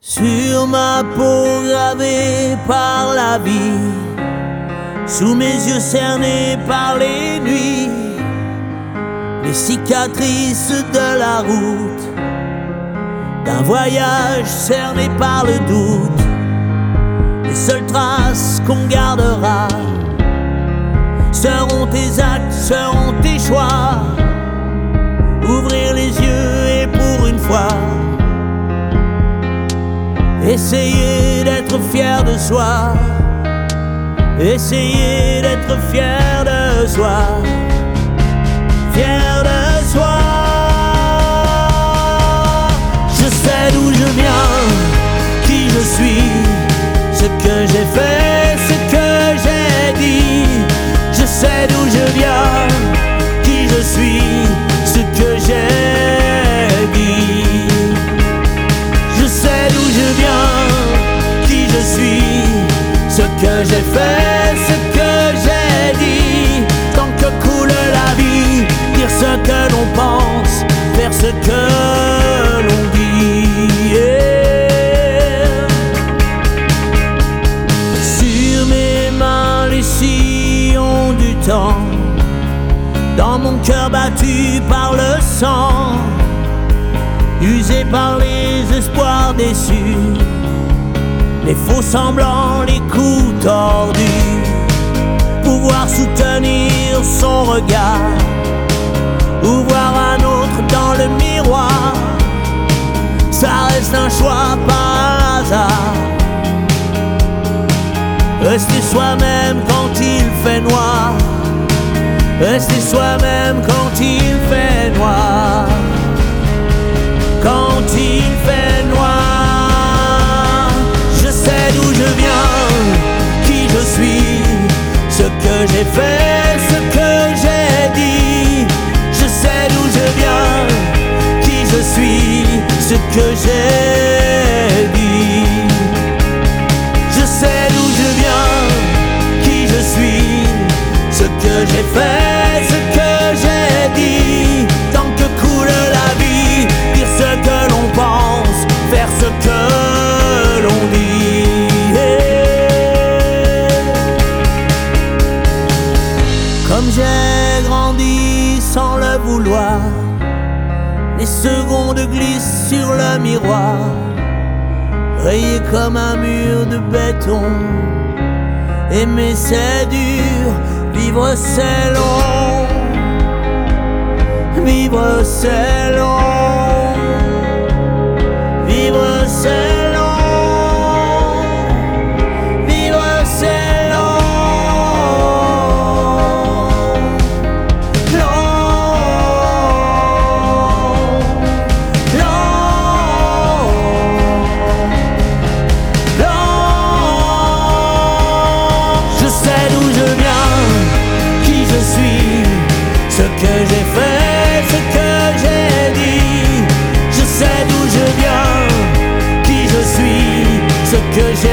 Sur ma peau gravée par la vie, sous mes yeux cernés par les nuits, les cicatrices de la route, d'un voyage cerné par le doute. Les seules traces qu'on gardera seront tes actes, seront tes choix. Ouvrir les yeux et pour une fois essayer d'être fier de soi. Essayer d'être fier de soi. Fier de soi. Je sais d'où je viens, qui je suis, ce que j'ai fait, ce que j'ai dit. Je sais d'où je viens, qui je suis, ce que j'ai dit. Je sais d'où je viens, qui je suis, ce que j'ai fait, ce que j'ai dit. Tant que coule la vie, dire ce que l'on pense, faire ce que l'on dit. Sur mes mains les sillons du temps, dans mon cœur battu par le sang, usé par les espoirs déçus, les faux semblants, les coups tordus. Pouvoir soutenir son regard, ou voir un autre dans le miroir, ça reste un choix par hasard. Rester soi-même quand il fait noir, rester soi-même quand il fait noir. Quand il fait noir, je sais d'où je viens, qui je suis, ce que j'ai fait, ce que j'ai dit. Je sais d'où je viens, qui je suis, ce que j'ai dit. Je sais d'où je viens, qui je suis, ce que j'ai fait, ce que j'ai dit. Tant que coule la vie, dire ce que l'on pense, faire ce que l'on dit. Comme j'ai grandi sans le vouloir, les secondes glissent sur le miroir, rayé comme un mur de béton. Aimer c'est dur, vivre c'est long. Vivre c'est long. Vivre c'est long. Vivre c'est long. Je sais d'où je viens, qui je suis, ce que j'ai fait, ce que j'ai dit. Je sais d'où je viens, qui je suis, ce que j'ai